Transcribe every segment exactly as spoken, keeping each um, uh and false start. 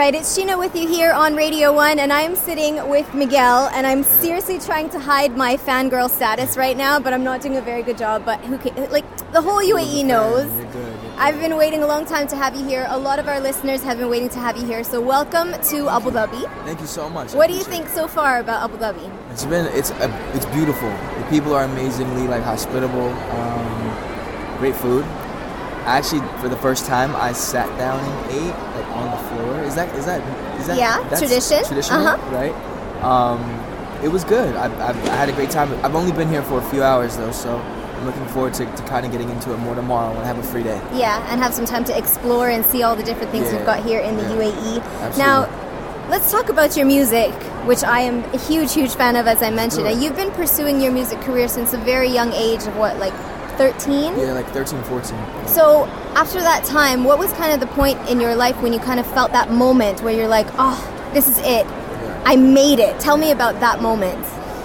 right, it's Sheena with you here on Radio one, and I'm sitting with Miguel, and I'm seriously trying to hide my fangirl status right now, but I'm not doing a very good job, but who can, like, the whole U A E knows. You're good, you're good. I've been waiting a long time to have you here. A lot of our listeners have been waiting to have you here, so welcome to Abu Dhabi. Thank you so much. What do you think so far about Abu Dhabi? It's been, it's a, it's beautiful. The people are amazingly, like, hospitable, um, great food. Actually, for the first time, I sat down and ate, like, on the floor. Is that, is that, is that? Yeah, that's tradition. Traditional, uh-huh. right? Um, it was good. I, I, I had a great time. I've only been here for a few hours, though, so I'm looking forward to, to kind of getting into it more tomorrow when I have a free day. Yeah, and have some time to explore and see all the different things Yeah, we've got here in the yeah. U A E. Absolutely. Now, let's talk about your music, which I am a huge, huge fan of, as I mentioned. Sure. And you've been pursuing your music career since a very young age of what, like thirteen? Yeah, like thirteen, fourteen. So after that time, what was kind of the point in your life when you kind of felt that moment where you're like, oh, this is it. Yeah. I made it. Tell me about that moment.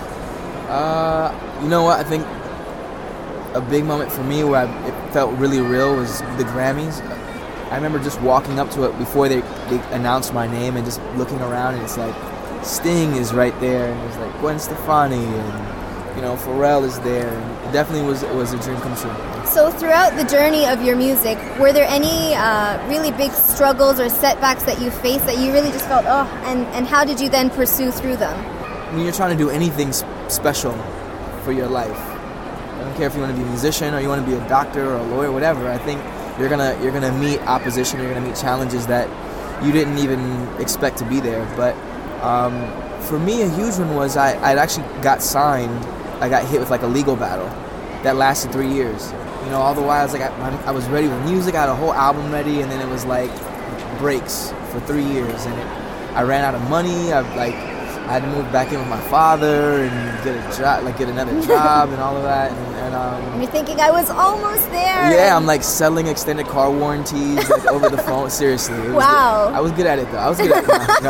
Uh, you know what? I think a big moment for me where I, it felt really real was the Grammys. I remember just walking up to it before they, they announced my name and just looking around, and it's like Sting is right there, and there's like Gwen Stefani, and you know Pharrell is there. And it definitely was it was a dream come true. So throughout the journey of your music, were there any uh, really big struggles or setbacks that you faced that you really just felt, oh, and, and how did you then pursue through them? When you're trying to do anything sp- special for your life, I don't care if you want to be a musician or you want to be a doctor or a lawyer, whatever. I think you're gonna you're gonna meet opposition. You're gonna meet challenges that you didn't even expect to be there. But um, for me, a huge one was I I actually got signed. I got hit with like a legal battle that lasted three years. You know, all the while I was like I, I was ready with music. I had a whole album ready, and then it was like breaks for three years, and it, I ran out of money. I like. I had to move back in with my father and get a job, like get another job and all of that. And, and, um, and you're thinking, I was almost there. Yeah, I'm like selling extended car warranties like, over the phone. Seriously. It was wow. Good. I was good at it though. I was good at it.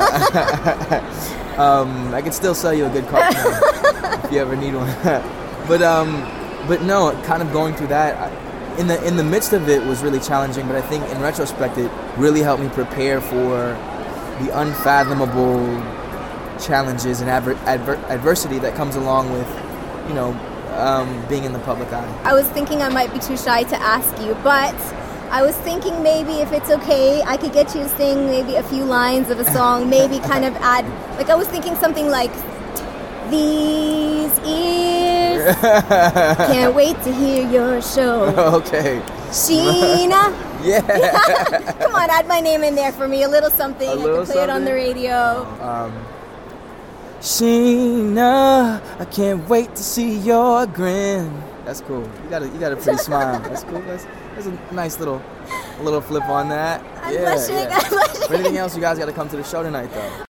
No, no. um, I could still sell you a good car now, if you ever need one. but um, but no, kind of going through that. I, in the in the midst of it was really challenging. But I think in retrospect, it really helped me prepare for the unfathomable challenges and adver- adver- adversity that comes along with, you know, um, being in the public eye. I was thinking I might be too shy to ask you, but I was thinking maybe if it's okay, I could get you to sing maybe a few lines of a song, maybe kind of add, like I was thinking something like, these ears can't wait to hear your show. Okay. Sheena. Yeah. Come on, add my name in there for me, a little something. A I little can play something? it on the radio. Um, Sheena, I can't wait to see your grin. That's cool. You got a you got a pretty smile. That's cool. That's, that's a nice little a little flip on that. I'm yeah, blushing. yeah. I'm blushing. For anything else, you guys got to come to the show tonight, though.